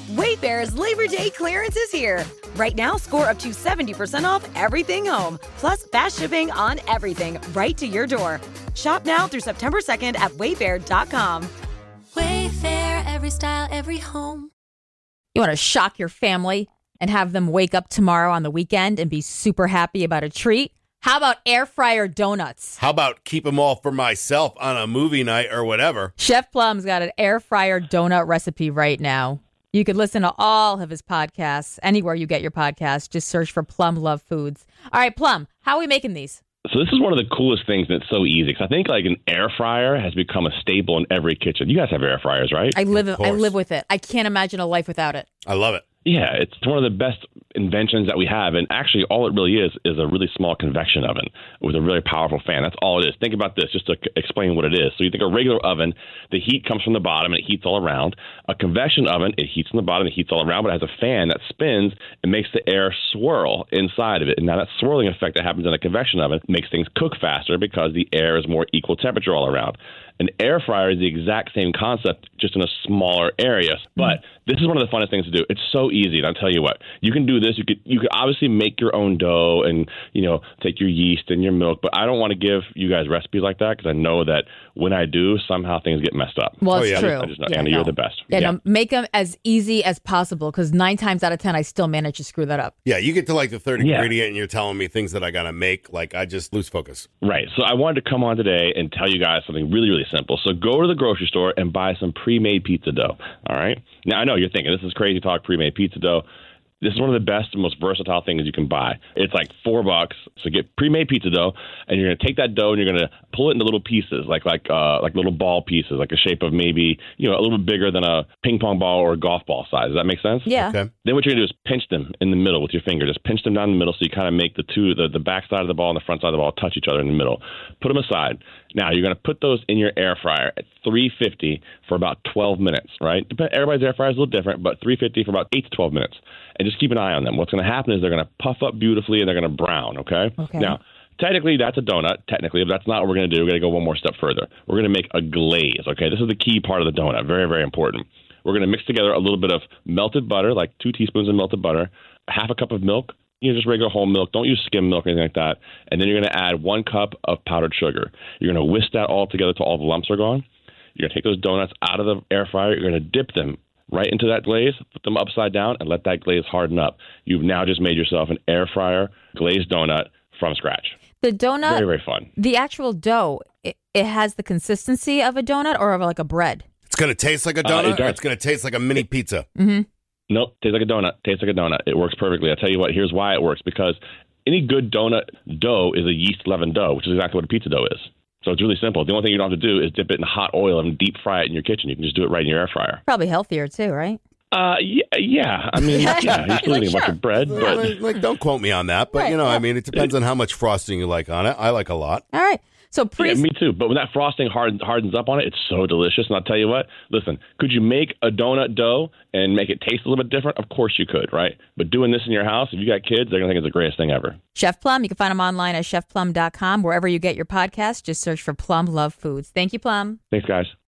Wayfair's Labor Day clearance is here. Right now, score up to 70% off everything home, plus fast shipping on everything right to your door. Shop now through September 2nd at wayfair.com. Wayfair, every style, every home. You want to shock your family and have them wake up tomorrow on the weekend and be super happy about a treat? How about air fryer donuts? How about keep them all for myself on a movie night or whatever? Chef Plum's got an air fryer donut recipe right now. You could listen to all of his podcasts anywhere you get your podcasts. Just search for Plum Love Foods. All right, Plum, how are we making these? So this is one of the coolest things, and it's so easy. Because I think like an air fryer has become a staple in every kitchen. You guys have air fryers, right? I live with it. I can't imagine a life without it. I love it. Yeah, it's one of the best inventions that we have. And actually, all it really is a really small convection oven with a really powerful fan. That's all it is. Think about this, just to explain what it is. So you think a regular oven, the heat comes from the bottom and it heats all around. A convection oven, it heats from the bottom and it heats all around, but it has a fan that spins and makes the air swirl inside of it. And now that swirling effect that happens in a convection oven makes things cook faster because the air is more equal temperature all around. An air fryer is the exact same concept, just in a smaller area. But this is one of the funnest things to do. It's so easy. And I'll tell you what, you can do this. You could obviously make your own dough and, take your yeast and your milk. But I don't want to give you guys recipes like that because I know that when I do, somehow things get messed up. Well, it's true. I just know, Anna, you're the best. Yeah, no, make them as easy as possible because 9 times out of 10, I still manage to screw that up. Yeah, you get to like the third ingredient and you're telling me things that I got to make. Like I just lose focus. Right. So I wanted to come on today and tell you guys something really, really simple. So go to the grocery store and buy some pre-made pizza dough. All right. Now, I know you're thinking this is crazy talk, pre-made pizza dough. This is one of the best and most versatile things you can buy. It's like $4. So get pre-made pizza dough, and you're going to take that dough and you're going to pull it into little pieces, like little ball pieces, like a shape of maybe a little bit bigger than a ping pong ball or a golf ball size. Does that make sense? Yeah. Okay. Then what you're going to do is pinch them in the middle with your finger. Just pinch them down the middle so you kind of make the back side of the ball and the front side of the ball touch each other in the middle. Put them aside. Now you're going to put those in your air fryer at 350 for about 12 minutes, right? Everybody's air fryer is a little different, but 350 for about 8 to 12 minutes. And just keep an eye on them. What's going to happen is they're going to puff up beautifully and they're going to brown, okay? Now, technically, that's a donut, but that's not what we're going to do. We're going to go one more step further. We're going to make a glaze, okay? This is the key part of the donut. Very, very important. We're going to mix together a little bit of melted butter, like 2 teaspoons of melted butter, half a cup of milk, just regular whole milk. Don't use skim milk or anything like that. And then you're going to add 1 cup of powdered sugar. You're going to whisk that all together till all the lumps are gone. You're going to take those donuts out of the air fryer. You're going to dip them right into that glaze, put them upside down, and let that glaze harden up. You've now just made yourself an air fryer glazed donut from scratch. The donut, very, very fun. The actual dough, it has the consistency of a donut or of like a bread? It's going to taste like a donut, or it's going to taste like a mini pizza? Mm-hmm. Nope, tastes like a donut. Tastes like a donut. It works perfectly. I'll tell you what, here's why it works. Because any good donut dough is a yeast-leavened dough, which is exactly what a pizza dough is. So it's really simple. The only thing you don't have to do is dip it in hot oil and deep fry it in your kitchen. You can just do it right in your air fryer. Probably healthier too, right? Yeah. I mean, you're still eating a bunch of bread. But don't quote me on that. But, I mean, it depends on how much frosting you like on it. I like a lot. All right. So me too. But when that frosting hardens up on it, it's so delicious. And I'll tell you what, listen, could you make a donut dough and make it taste a little bit different? Of course you could, right? But doing this in your house, if you got kids, they're going to think it's the greatest thing ever. Chef Plum, you can find him online at chefplum.com. Wherever you get your podcast, just search for Plum Love Foods. Thank you, Plum. Thanks, guys.